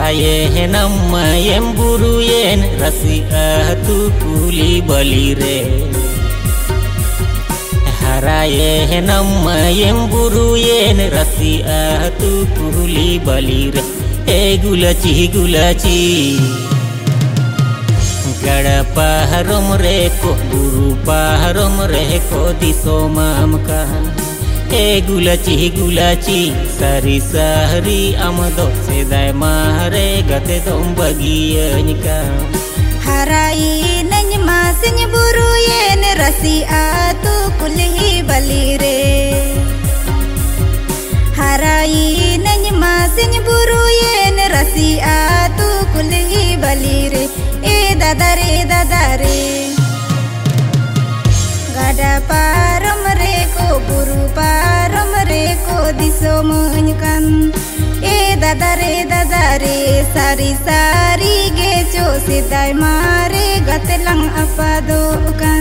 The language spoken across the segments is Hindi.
Haraye namma yemburu yen rasi atu kuli balire. Haraye namma yemburu yen rasi atu kuli balire. Gulaci gada paharom reko guru paharom reko disomamka. Gulaci sari sari amado sedai mare gate dom bagianka. Harai nanya masnya buru yen rasi atu kulhi balire. Harai nanya masnya buru yen rasi atu kulhi balire. Dadare gada parom reko buru parom reko disomunkan. Dadare sari sari geco sidai mare gatelang apa dokan.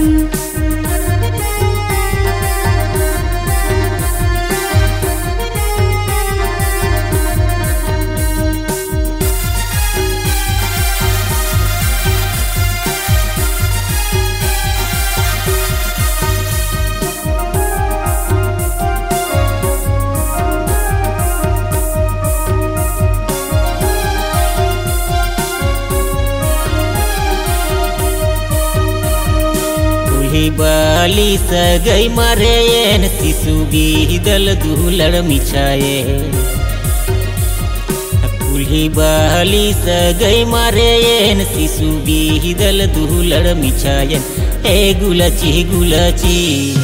Bali sagai mareyen sisubi dal dular micaye. Kulhi bali sagai mareyen sisubi dal dular micaye. Gulaci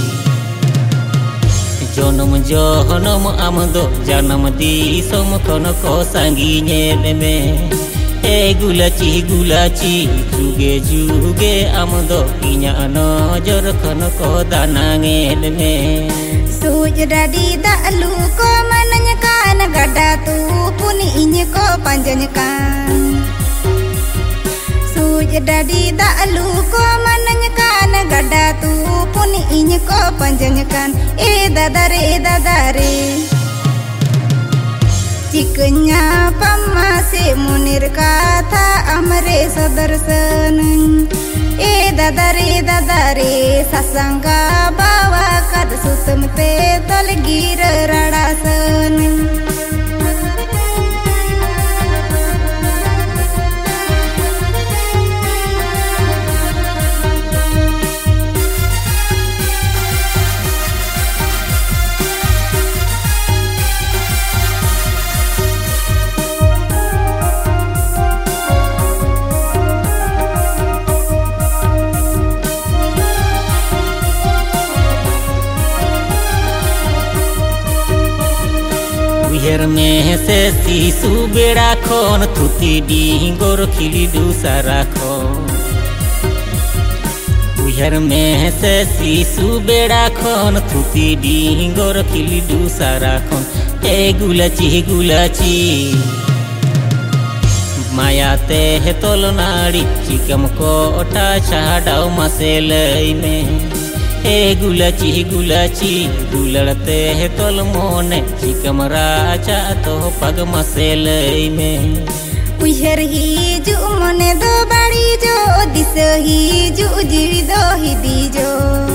jonom jonom amdo janam di som kono ko sanginye me. Gulaci juge amdo inya nojor kono ko danange me. Suj dadi dalu ko mananya kan gada tu puni inya ko panjanya kan. Suj dadi dalu ko mananya kan gada tu puni inya ko panjanya kan. Dadare Cikenya pamase munir kata amre sadarsan. Dadare sasangka bawa kad sutam te talgir radasan. Her me se sisu beda kon tuti dingor khili du sarako. Her me se sisu beda kon tuti dingor khili du sarakon. Gulaci mayate hetol nari chikam ko ota chadau maselai me. Gulaci gularte tol mone chikam raja to pag maselai me. Uher hi ju mone do bari jo dis hi ju jivi do hi di jo.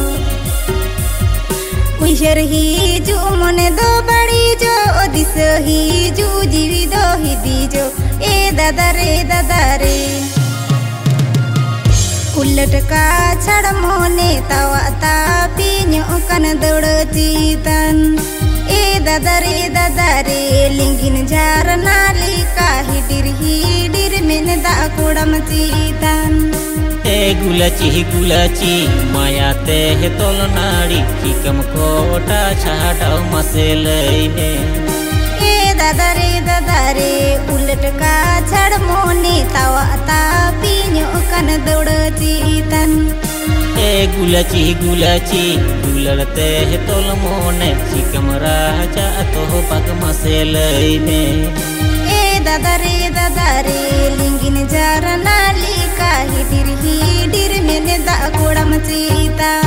Uher hi ju mone do bari jo dis hi ju jivi do hi di jo. Dadare उलट का छड़ मोने तवा तापी न्योकन दौड़ जीतन. दादारे लिंगिन जार नाली का हिडिर में दा कुड़म जीतन. गुलाची माया ते तोल नाड़ी चिकम कोटा छाड़ाव मसेलई में. दादारे उलट का छड़ मोने तवा तापी न्योकन दौड़ जीतन. गुलाची गुलरते तोल मोने चिकम राजा तो पग मसेलई में. दादारे लिंगिन जार नाली का हिडिर में दा कुड़म जीतन.